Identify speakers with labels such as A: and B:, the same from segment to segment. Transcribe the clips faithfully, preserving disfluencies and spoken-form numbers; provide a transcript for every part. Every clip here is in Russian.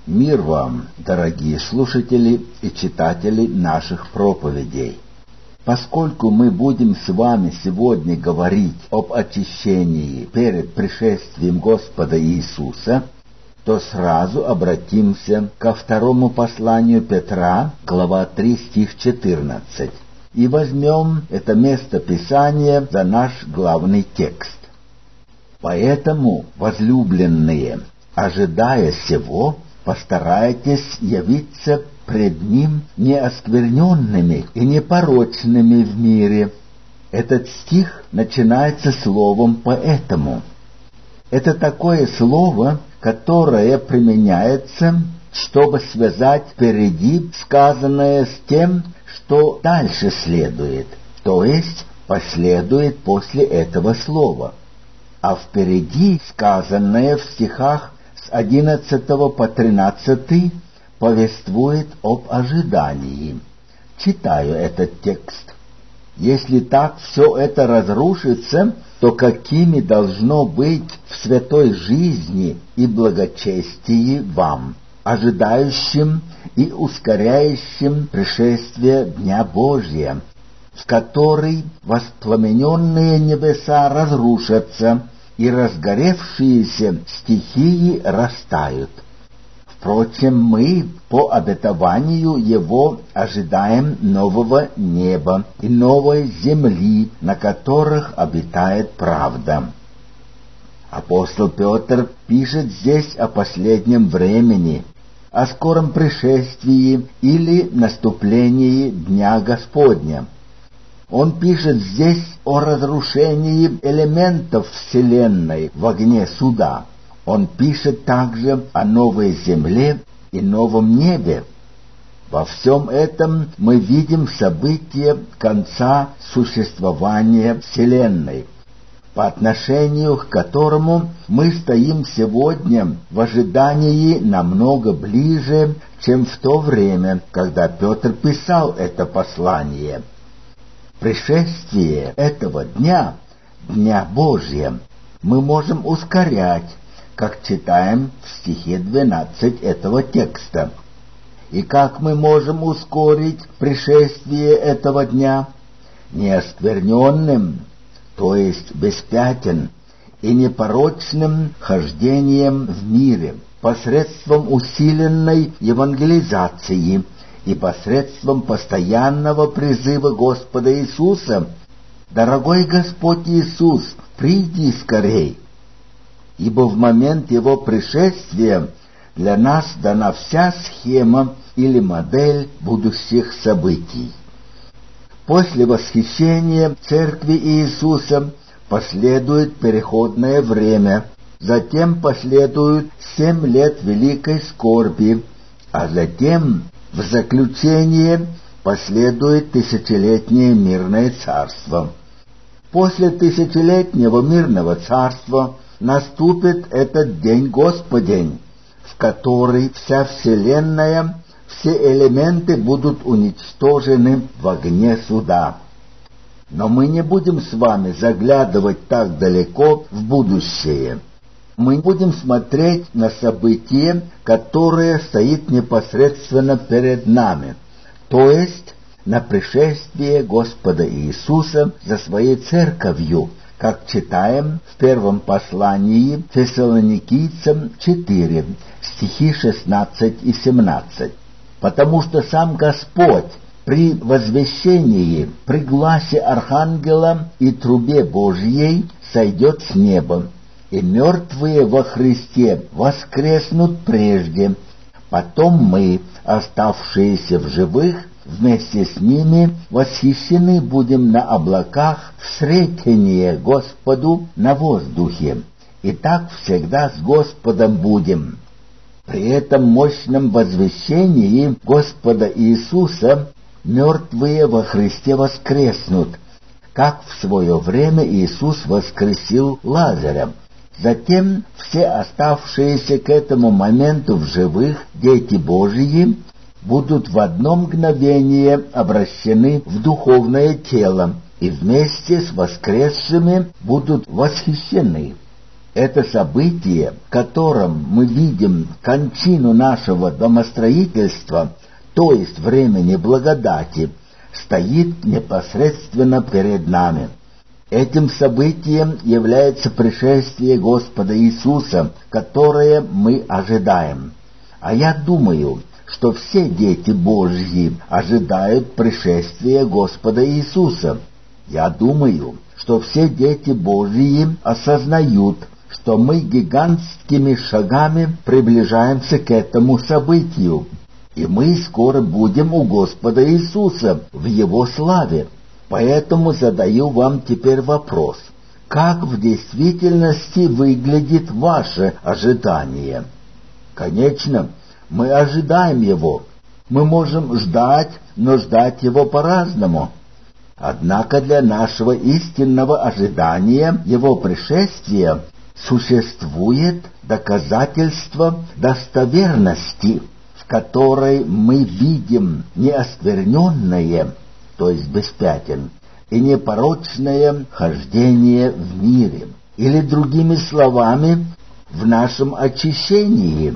A: Мир вам, дорогие слушатели и читатели наших проповедей! Поскольку мы будем с вами сегодня говорить об очищении перед пришествием Господа Иисуса, то сразу обратимся ко второму посланию Петра, глава три, стих четырнадцать, и возьмем это место Писания за наш главный текст. «Поэтому, возлюбленные, ожидая сего, постарайтесь явиться пред Ним неоскверненными и непорочными в мире». Этот стих начинается словом «поэтому». Это такое слово, которое применяется, чтобы связать впереди сказанное с тем, что дальше следует, то есть последует после этого слова. А впереди сказанное в стихах с одиннадцатого по тринадцатый повествует об ожидании. Читаю этот текст. «Если так все это разрушится, то какими должно быть в святой жизни и благочестии вам, ожидающим и ускоряющим пришествие Дня Божия, в который воспламененные небеса разрушатся и разгоревшиеся стихии растают. Впрочем, мы по обетованию Его ожидаем нового неба и новой земли, на которых обитает правда». Апостол Петр пишет здесь о последнем времени, о скором пришествии или наступлении Дня Господня. Он пишет здесь о разрушении элементов Вселенной в огне суда. Он пишет также о новой земле и новом небе. Во всем этом мы видим событие конца существования Вселенной, по отношению к которому мы стоим сегодня в ожидании намного ближе, чем в то время, когда Петр писал это послание. Пришествие этого дня, Дня Божия, мы можем ускорять, как читаем в стихе двенадцать этого текста. И как мы можем ускорить пришествие этого дня? Неоскверненным, то есть без пятен, и непорочным хождением в мире, посредством усиленной евангелизации и посредством постоянного призыва Господа Иисуса: «Дорогой Господь Иисус, приди скорей!» Ибо в момент Его пришествия для нас дана вся схема или модель будущих событий. После восхищения Церкви Иисуса последует переходное время, затем последуют семь лет великой скорби, а затем в заключение последует тысячелетнее мирное царство. После тысячелетнего мирного царства наступит этот день Господень, в который вся вселенная, все элементы будут уничтожены в огне суда. Но мы не будем с вами заглядывать так далеко в будущее. Мы будем смотреть на событие, которое стоит непосредственно перед нами, то есть на пришествие Господа Иисуса за Своей Церковью, как читаем в первом послании Фессалоникийцам четыре, стихи шестнадцать и семнадцать. «Потому что сам Господь при возвещении, при гласе архангела и трубе Божьей сойдет с неба, и мертвые во Христе воскреснут прежде. Потом мы, оставшиеся в живых, вместе с ними восхищены будем на облаках в сретение Господу на воздухе, и так всегда с Господом будем». При этом мощном возвещении Господа Иисуса мертвые во Христе воскреснут, как в свое время Иисус воскресил Лазаря. Затем все оставшиеся к этому моменту в живых дети Божьи будут в одно мгновение обращены в духовное тело и вместе с воскресшими будут восхищены. Это событие, в котором мы видим кончину нашего домостроительства, то есть времени благодати, стоит непосредственно перед нами. Этим событием является пришествие Господа Иисуса, которое мы ожидаем. А я думаю, что все дети Божьи ожидают пришествия Господа Иисуса. Я думаю, что все дети Божьи осознают, что мы гигантскими шагами приближаемся к этому событию, и мы скоро будем у Господа Иисуса в Его славе. Поэтому задаю вам теперь вопрос: как в действительности выглядит ваше ожидание? Конечно, мы ожидаем Его. Мы можем ждать, но ждать Его по-разному. Однако для нашего истинного ожидания Его пришествия существует доказательство достоверности, в которой мы видим неоскверненное, то есть без пятен, и непорочное хождение в мире, или, другими словами, в нашем очищении.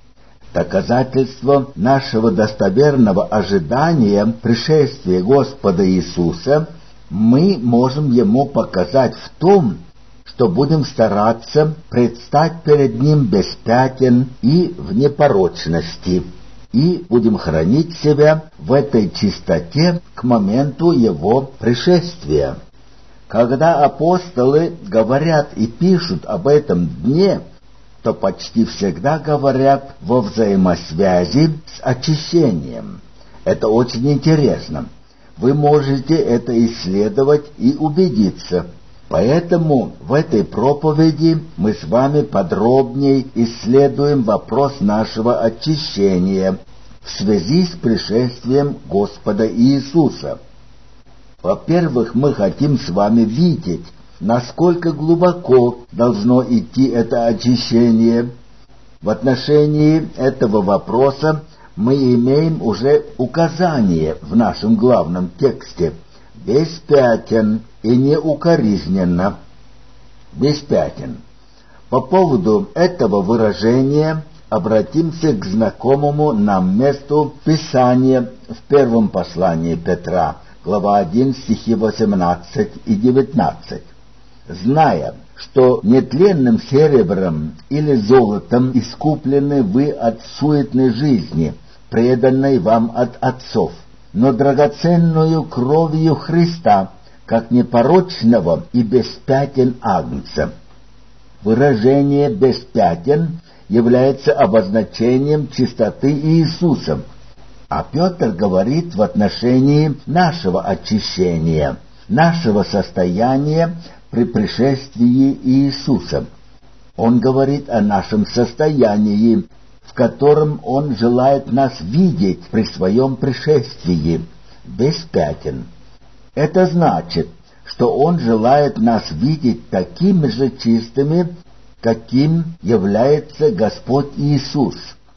A: Доказательство нашего достоверного ожидания пришествия Господа Иисуса мы можем Ему показать в том, что будем стараться предстать перед Ним без пятен и в непорочности, и будем хранить себя в этой чистоте к моменту Его пришествия. Когда апостолы говорят и пишут об этом дне, то почти всегда говорят во взаимосвязи с очищением. Это очень интересно. Вы можете это исследовать и убедиться. Поэтому в этой проповеди мы с вами подробнее исследуем вопрос нашего очищения в связи с пришествием Господа Иисуса. Во-первых, мы хотим с вами видеть, насколько глубоко должно идти это очищение. В отношении этого вопроса мы имеем уже указание в нашем главном тексте: без пятен и неукоризненно. Без пятен. По поводу этого выражения обратимся к знакомому нам месту Писания в первом послании Петра, глава один, стихи восемнадцать и девятнадцать. «Зная, что нетленным серебром или золотом искуплены вы от суетной жизни, преданной вам от отцов, но драгоценную кровью Христа, как непорочного и без пятен агнца». Выражение «без пятен» является обозначением чистоты Иисуса, а Петр говорит в отношении нашего очищения, нашего состояния при пришествии Иисуса. Он говорит о нашем состоянии, в котором Он желает нас видеть при Своем пришествии, без пятен. Это значит, что Он желает нас видеть такими же чистыми, каким является Господь Иисус.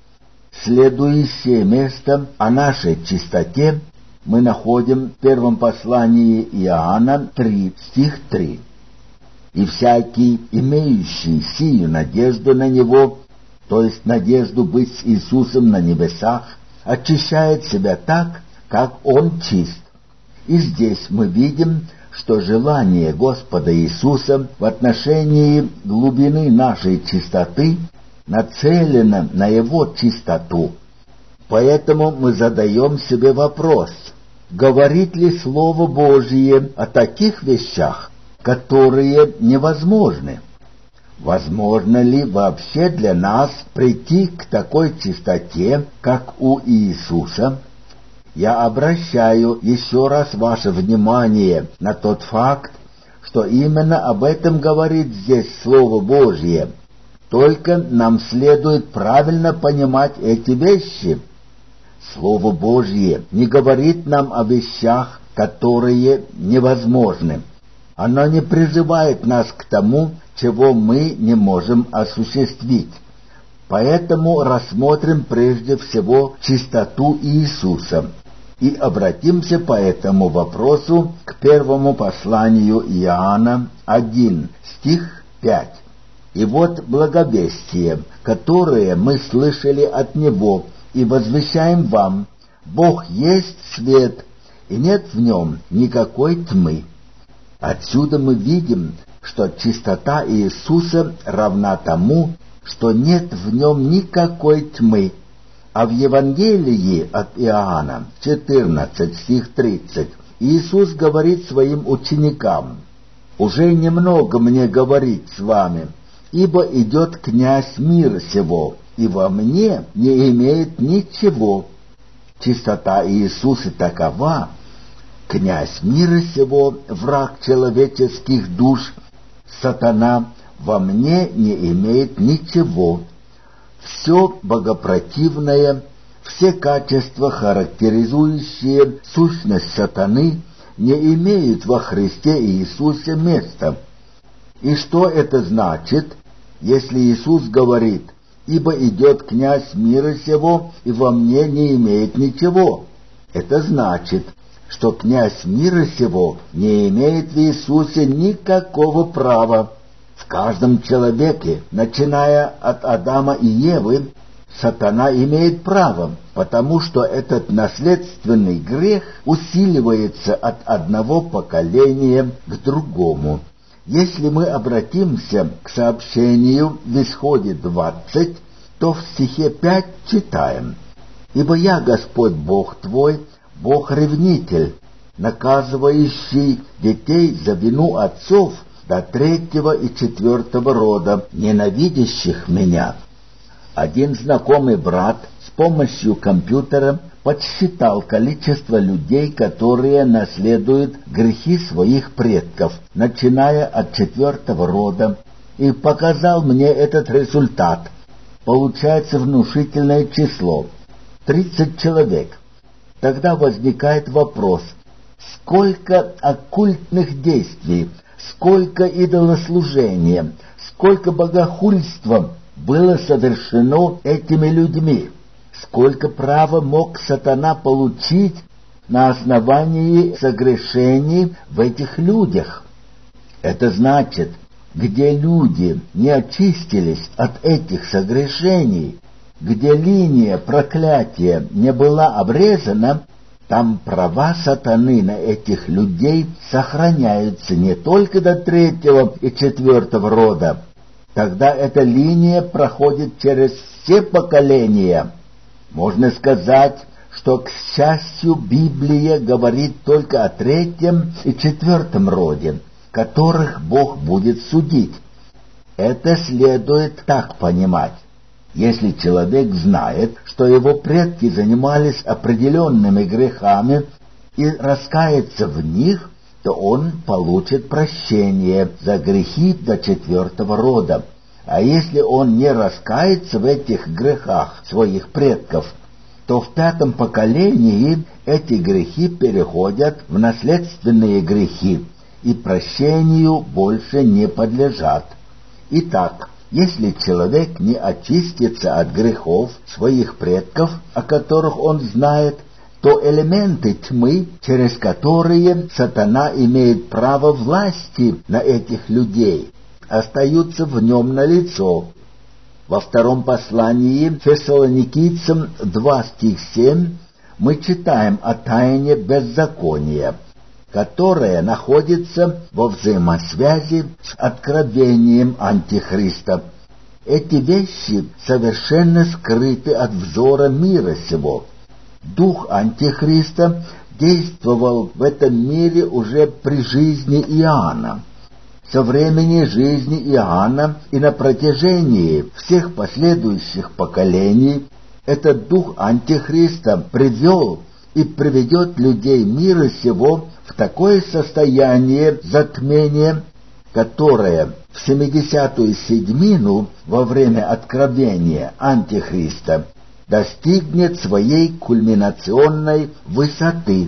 A: Следующее место о нашей чистоте мы находим в первом послании Иоанна три, стих три. «И всякий, имеющий сию надежду на Него, то есть надежду быть с Иисусом на небесах, очищает себя так, как Он чист». И здесь мы видим, что желание Господа Иисуса в отношении глубины нашей чистоты нацелено на Его чистоту. Поэтому мы задаем себе вопрос: говорит ли Слово Божие о таких вещах, которые невозможны? Возможно ли вообще для нас прийти к такой чистоте, как у Иисуса? Я обращаю еще раз ваше внимание на тот факт, что именно об этом говорит здесь Слово Божье. Только нам следует правильно понимать эти вещи. Слово Божье не говорит нам о вещах, которые невозможны. Оно не призывает нас к тому, чего мы не можем осуществить. Поэтому рассмотрим прежде всего чистоту Иисуса и обратимся по этому вопросу к первому посланию Иоанна один, стих пять. И вот благовестие, которое мы слышали от Него, и возвещаем вам: Бог есть свет, и нет в нем никакой тьмы. Отсюда мы видим, что чистота Иисуса равна тому, что нет в нем никакой тьмы. А в Евангелии от Иоанна, четырнадцать, стих тридцать, Иисус говорит своим ученикам: «Уже немного мне говорить с вами, ибо идет князь мира сего, и во мне не имеет ничего». Чистота Иисуса такова: князь мира сего, враг человеческих душ, сатана, во мне не имеет ничего. Все богопротивное, все качества, характеризующие сущность сатаны, не имеют во Христе Иисусе места. И что это значит, если Иисус говорит: «Ибо идет князь мира сего, и во мне не имеет ничего»? Это значит, что князь мира сего не имеет в Иисусе никакого права. В каждом человеке, начиная от Адама и Евы, сатана имеет право, потому что этот наследственный грех усиливается от одного поколения к другому. Если мы обратимся к сообщению в Исходе двадцать, то в стихе пять читаем: «Ибо я Господь Бог твой, Бог-ревнитель, наказывающий детей за вину отцов до третьего и четвертого рода, ненавидящих меня». Один знакомый брат с помощью компьютера подсчитал количество людей, которые наследуют грехи своих предков, начиная от четвертого рода, и показал мне этот результат. Получается внушительное число — тридцать человек. Тогда возникает вопрос: сколько оккультных действий, сколько идолослужения, сколько богохульства было совершено этими людьми? Сколько права мог сатана получить на основании согрешений в этих людях? Это значит, где люди не очистились от этих согрешений, где линия проклятия не была обрезана, там права сатаны на этих людей сохраняются не только до третьего и четвертого рода. Тогда эта линия проходит через все поколения. Можно сказать, что, к счастью, Библия говорит только о третьем и четвертом роде, которых Бог будет судить. Это следует так понимать: если человек знает, что его предки занимались определенными грехами, и раскается в них, то он получит прощение за грехи до четвертого рода. А если он не раскается в этих грехах своих предков, то в пятом поколении эти грехи переходят в наследственные грехи и прощению больше не подлежат. Итак, если человек не очистится от грехов своих предков, о которых он знает, то элементы тьмы, через которые сатана имеет право власти на этих людей, остаются в нем налицо. Во втором послании Фессалоникийцам два стих семь мы читаем о тайне беззакония, которая находится во взаимосвязи с откровением Антихриста. Эти вещи совершенно скрыты от взора мира сего. Дух Антихриста действовал в этом мире уже при жизни Иоанна. Со времени жизни Иоанна и на протяжении всех последующих поколений этот дух Антихриста привел и приведет людей мира сего в такое состояние затмения, которое в семидесятую седьмину во время откровения Антихриста достигнет своей кульминационной высоты.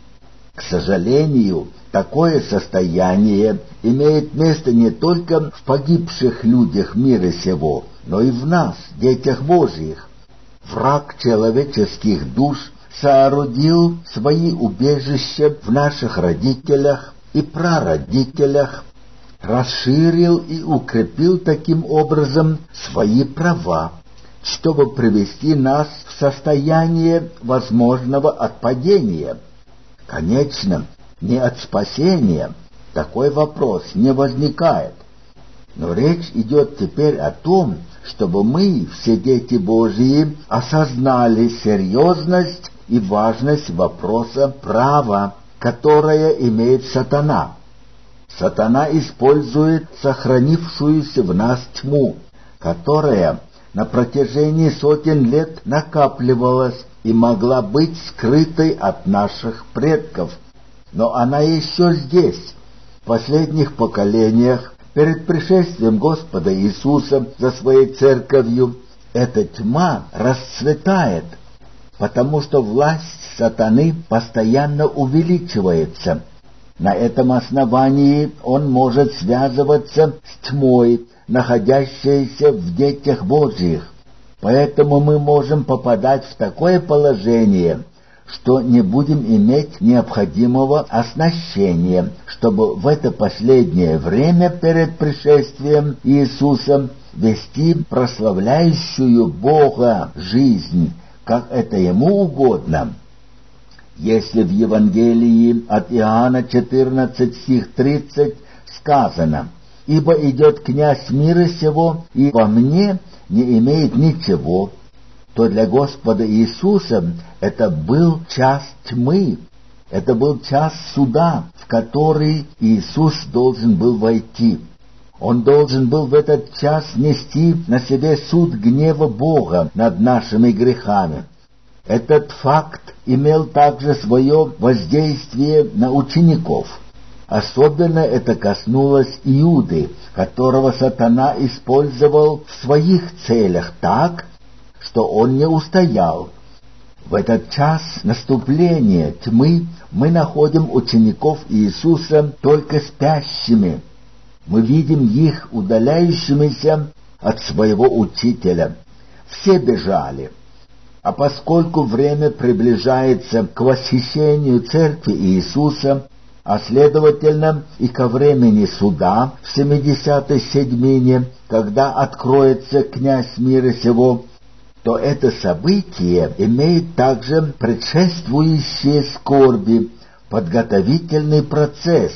A: К сожалению, такое состояние имеет место не только в погибших людях мира сего, но и в нас, детях Божьих. Враг человеческих душ соорудил свои убежища в наших родителях и прародителях, расширил и укрепил таким образом свои права, чтобы привести нас в состояние возможного отпадения. Конечно, не от спасения, такой вопрос не возникает. Но речь идет теперь о том, чтобы мы, все дети Божьи, осознали серьезность и важность вопроса права, которое имеет сатана. Сатана использует сохранившуюся в нас тьму, которая на протяжении сотен лет накапливалась и могла быть скрытой от наших предков. Но она еще здесь, в последних поколениях, перед пришествием Господа Иисуса за своей церковью, эта тьма расцветает, потому что власть сатаны постоянно увеличивается. На этом основании он может связываться с тьмой, находящейся в детях Божьих. Поэтому мы можем попадать в такое положение, что не будем иметь необходимого оснащения, чтобы в это последнее время перед пришествием Иисуса вести прославляющую Бога жизнь, как это Ему угодно. Если в Евангелии от Иоанна четырнадцать, стих тридцать сказано: «Ибо идет князь мира сего, и во мне не имеет ничего», то для Господа Иисуса это был час тьмы, это был час суда, в который Иисус должен был войти. Он должен был в этот час нести на себе суд гнева Бога над нашими грехами. Этот факт имел также свое воздействие на учеников. Особенно это коснулось Иуды, которого сатана использовал в своих целях так, что он не устоял. В этот час наступления тьмы мы находим учеников Иисуса только спящими. Мы видим их удаляющимися от своего учителя. Все бежали. А поскольку время приближается к восхищению Церкви Иисуса, а следовательно и ко времени суда в семидесятой седьмине, когда откроется князь мира сего, то это событие имеет также предшествующие скорби, подготовительный процесс.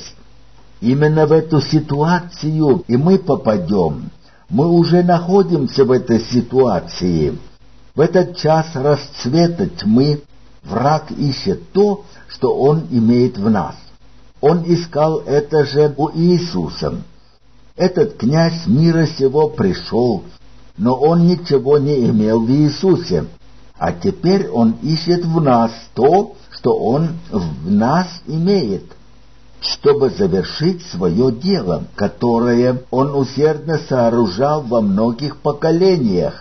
A: Именно в эту ситуацию и мы попадем. Мы уже находимся в этой ситуации. В этот час расцвета тьмы враг ищет то, что он имеет в нас. Он искал это же у Иисуса. Этот князь мира сего пришел, но он ничего не имел в Иисусе, а теперь он ищет в нас то, что он в нас имеет, чтобы завершить свое дело, которое он усердно сооружал во многих поколениях.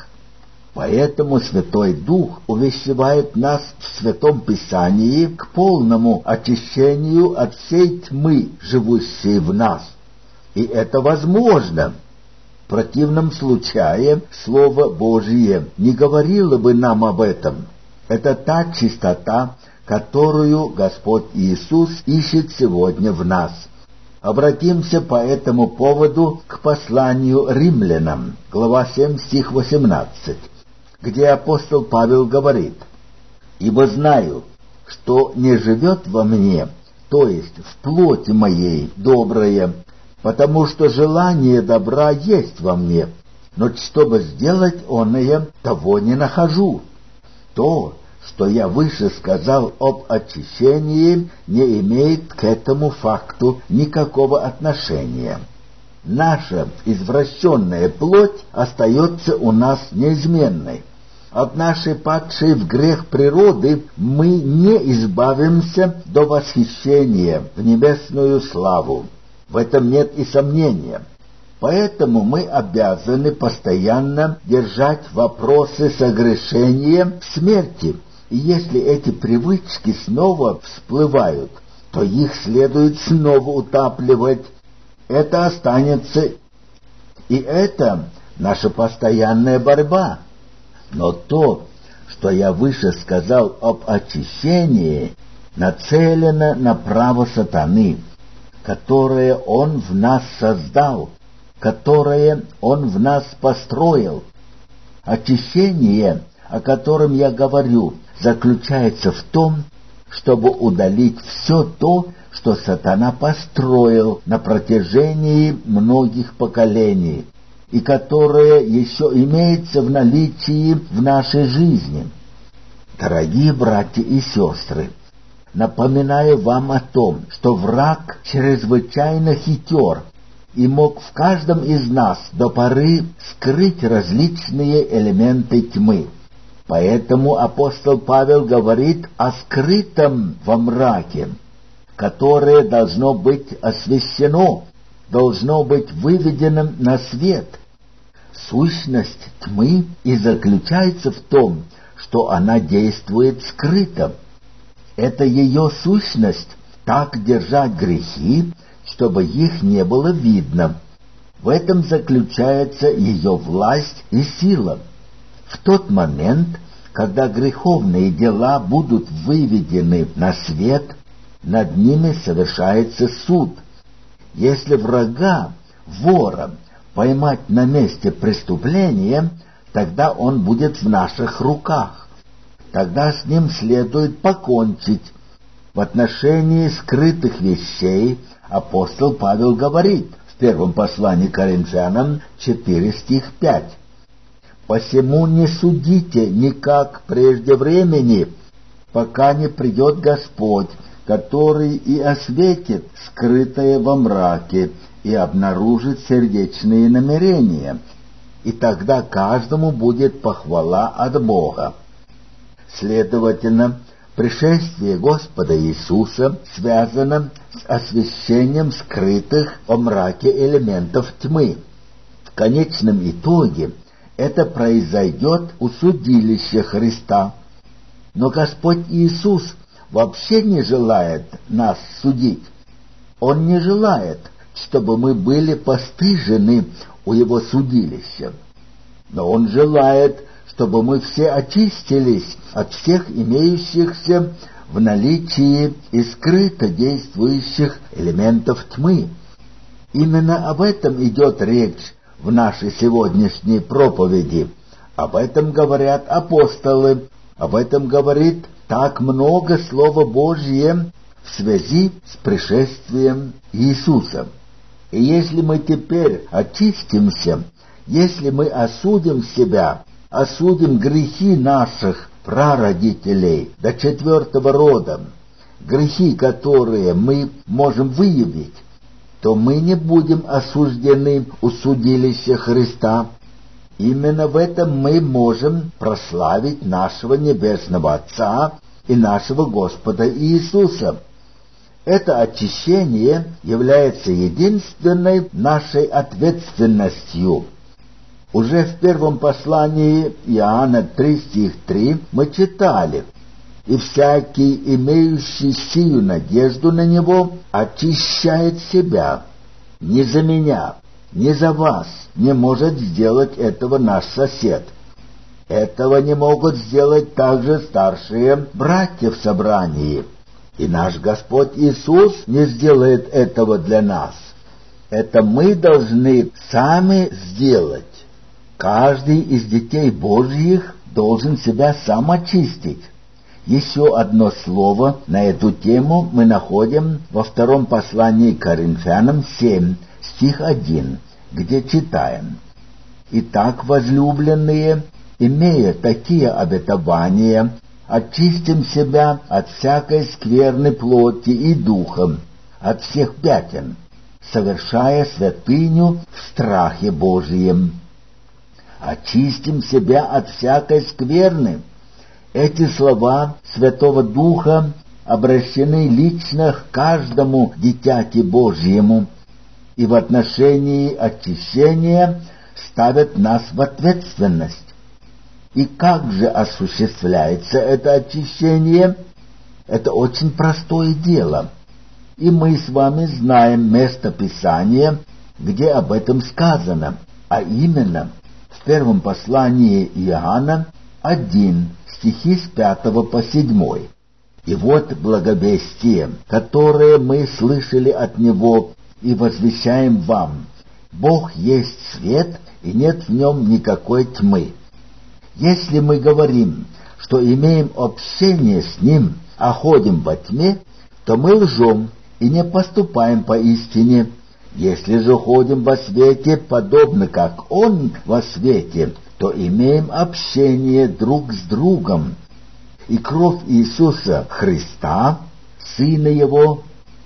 A: Поэтому Святой Дух увещевает нас в Святом Писании к полному очищению от всей тьмы, живущей в нас. И это возможно. В противном случае Слово Божие не говорило бы нам об этом. Это та чистота, которую Господь Иисус ищет сегодня в нас. Обратимся по этому поводу к посланию римлянам, глава семь, стих восемнадцать, где апостол Павел говорит: «Ибо знаю, что не живет во мне, то есть в плоти моей, доброе, потому что желание добра есть во мне, но чтобы сделать оное, того не нахожу. То, что я выше сказал об очищении, не имеет к этому факту никакого отношения. Наша извращенная плоть остается у нас неизменной. От нашей падшей в грех природы мы не избавимся до восхищения в небесную славу. В этом нет и сомнения. Поэтому мы обязаны постоянно держать вопросы согрешения в смерти. И если эти привычки снова всплывают, то их следует снова утапливать. Это останется, и это наша постоянная борьба. Но то, что я выше сказал об очищении, нацелено на право сатаны, которое Он в нас создал, которое Он в нас построил. Очищение, о котором я говорю, заключается в том, чтобы удалить все то, что сатана построил на протяжении многих поколений, и которое еще имеется в наличии в нашей жизни. Дорогие братья и сестры, напоминаю вам о том, что враг чрезвычайно хитер и мог в каждом из нас до поры скрыть различные элементы тьмы. Поэтому апостол Павел говорит о скрытом во мраке, которое должно быть освящено, должно быть выведено на свет. Сущность тьмы и заключается в том, что она действует скрыто. Это ее сущность — так держать грехи, чтобы их не было видно. В этом заключается ее власть и сила. В тот момент, когда греховные дела будут выведены на свет, над ними совершается суд. Если врага, вора, поймать на месте преступления, тогда он будет в наших руках. Тогда с ним следует покончить. В отношении скрытых вещей апостол Павел говорит в первом послании к Коринфянам четыре стих пять. «Посему не судите никак прежде времени, пока не придет Господь, который и осветит скрытое во мраке и обнаружит сердечные намерения, и тогда каждому будет похвала от Бога». Следовательно, пришествие Господа Иисуса связано с освящением скрытых во мраке элементов тьмы. В конечном итоге это произойдет у судилища Христа. Но Господь Иисус вообще не желает нас судить. Он не желает, чтобы мы были постыжены у Его судилища. Но Он желает, чтобы мы все очистились от всех имеющихся в наличии и скрыто действующих элементов тьмы. Именно об этом идет речь в нашей сегодняшней проповеди. Об этом говорят апостолы, об этом говорит так много Слова Божье в связи с пришествием Иисуса. И если мы теперь очистимся, если мы осудим себя, осудим грехи наших прародителей до четвертого рода, грехи, которые мы можем выявить, то мы не будем осуждены у судилища Христа. Именно в этом мы можем прославить нашего Небесного Отца и нашего Господа Иисуса. Это очищение является единственной нашей ответственностью. Уже в первом послании Иоанна три стих три мы читали: «И всякий, имеющий сию надежду на Него, очищает себя. Не за меня, не за вас не может сделать этого наш сосед. Этого не могут сделать также старшие братья в собрании. И наш Господь Иисус не сделает этого для нас. Это мы должны сами сделать. Каждый из детей Божьих должен себя сам очистить». Еще одно слово на эту тему мы находим во втором послании к Коринфянам семь, стих один, где читаем: «Итак, возлюбленные, имея такие обетования, очистим себя от всякой скверны плоти и духа, от всех пятен, совершая святыню в страхе Божьем». Очистим себя от всякой скверны. Эти слова Святого Духа обращены лично к каждому дитяти Божьему и в отношении очищения ставят нас в ответственность. И как же осуществляется это очищение? Это очень простое дело. И мы с вами знаем место Писания, где об этом сказано, а именно в первом послании Иоанна один, стихи с пятого по седьмой. И вот благовестие, которое мы слышали от Него и возвещаем вам. Бог есть свет, и нет в нем никакой тьмы. Если мы говорим, что имеем общение с Ним, а ходим во тьме, то мы лжем и не поступаем по истине. Если же ходим во свете, подобно как Он во свете, то имеем общение друг с другом. И кровь Иисуса Христа, Сына Его,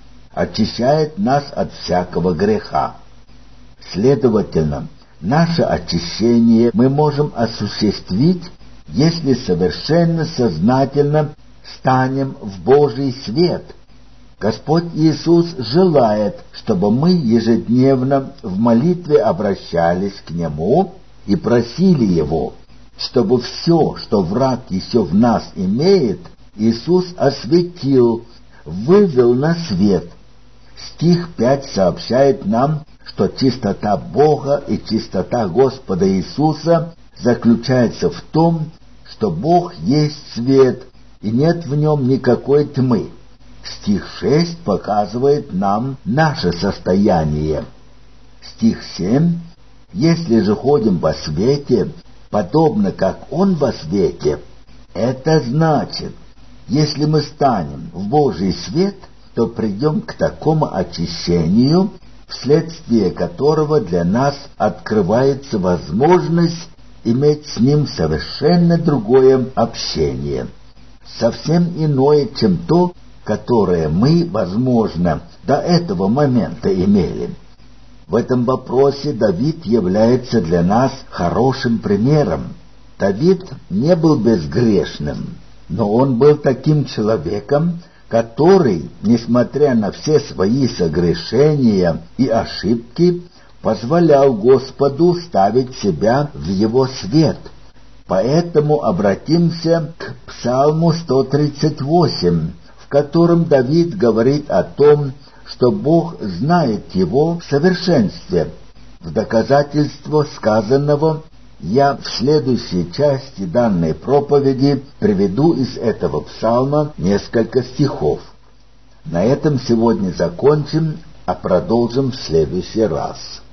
A: очищает нас от всякого греха. Следовательно, наше очищение мы можем осуществить, если совершенно сознательно станем в Божий свет. Господь Иисус желает, чтобы мы ежедневно в молитве обращались к Нему и просили Его, чтобы все, что враг еще в нас имеет, Иисус осветил, вывел на свет. Стих пять сообщает нам, что чистота Бога и чистота Господа Иисуса заключается в том, что Бог есть свет, и нет в нем никакой тьмы. Стих шесть показывает нам наше состояние. Стих семь: «Если же ходим во свете, подобно как Он во свете», это значит, если мы станем в Божий свет, то придем к такому очищению, вследствие которого для нас открывается возможность иметь с Ним совершенно другое общение, совсем иное, чем то, которое мы, возможно, до этого момента имели. В этом вопросе Давид является для нас хорошим примером. Давид не был безгрешным, но он был таким человеком, который, несмотря на все свои согрешения и ошибки, позволял Господу ставить себя в Его свет. Поэтому обратимся к Псалму сто тридцать восемь, в котором Давид говорит о том, что Бог знает его в совершенстве. В доказательство сказанного я в следующей части данной проповеди приведу из этого псалма несколько стихов. На этом сегодня закончим, а продолжим в следующий раз.